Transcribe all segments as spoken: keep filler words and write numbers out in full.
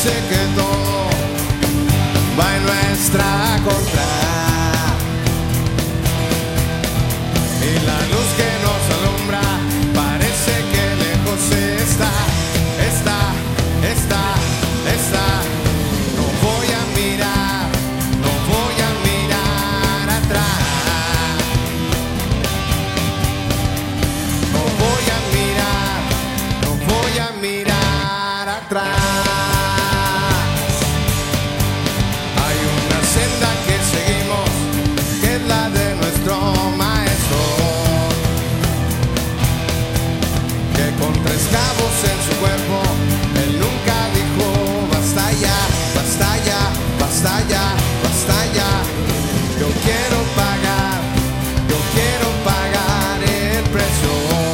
parece que todo va en nuestra contra. Y la luz que nos alumbra parece que lejos está, está, está, está. No voy a mirar, no voy a mirar atrás. No voy a mirar, no voy a mirar atrás. Hay una senda que seguimos, que es la de nuestro maestro, que con tres cabos en su cuerpo, él nunca dijo basta ya, basta ya, basta ya, basta ya. Yo quiero pagar, yo quiero pagar el precio.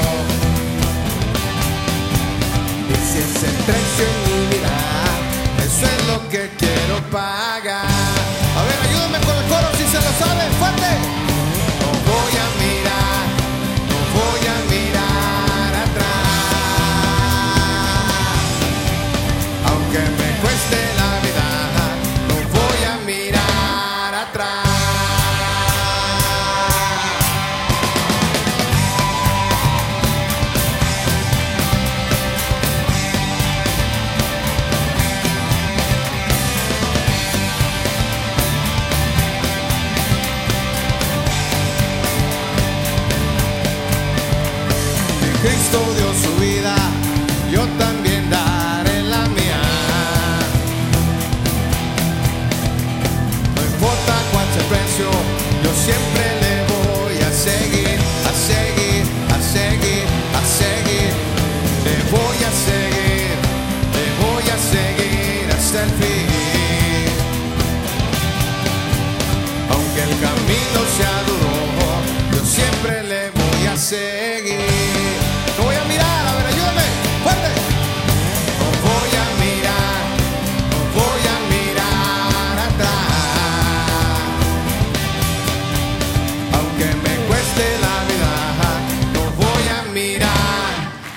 Y si es el precio en mi vida, eso es lo que quiero pagar. A ver, ayúdame con el coro si se lo saben, fuerte. No voy a mirar, no voy a mirar atrás. Aunque me cueste la vida, no voy a mirar atrás. Cristo dio su vida, yo también daré la mía. No importa cuál sea el precio, yo siempre le voy a seguir, a seguir, a seguir, a seguir. Le voy a seguir, le voy a seguir hasta el fin. Aunque el camino sea duro, yo siempre le voy a seguir. No voy a mirar, a ver, ayúdame, fuerte. No voy a mirar, no voy a mirar atrás. Aunque me cueste la vida, no voy a mirar.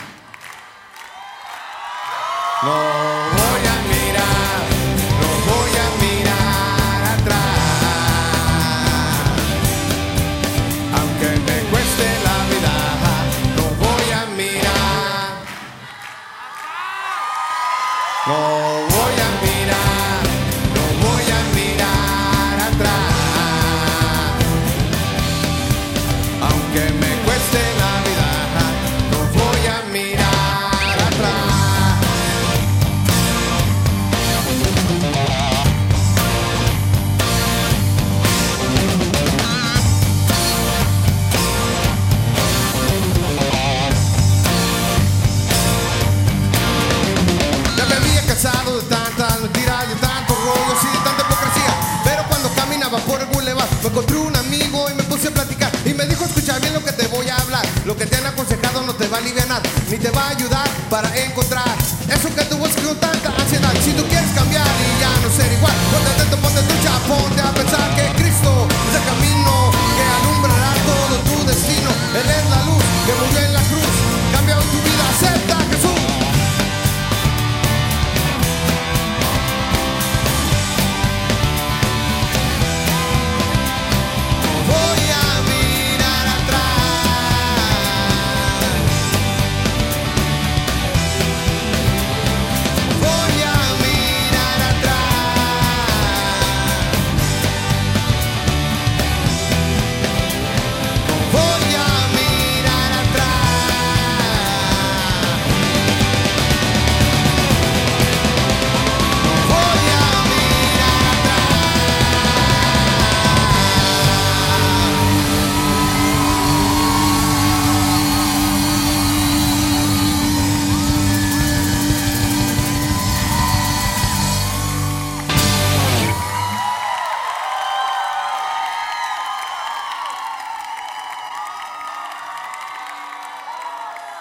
No voy a mirar, no voy a mirar atrás. Aunque me cueste la vida, no voy a mirar. No voy a mirar, no voy a mirar atrás. Aunque me cueste la vida, no voy a mirar atrás. Ya me había cansado de tantas mentiras, de tantos rollos y de tanta hipocresía. Pero cuando caminaba por el boulevard, me encontré un amigo y me puse a platicar. Y me dijo, escucha bien lo que te voy a hablar. Lo que te han aconsejado no te va a aliviar, ni te va a ayudar para encontrar eso que tú buscas con tanta ansiedad. Si tú quieres cambiar y ya no ser igual, ponte atento, ponte trucha, ponte a pensar.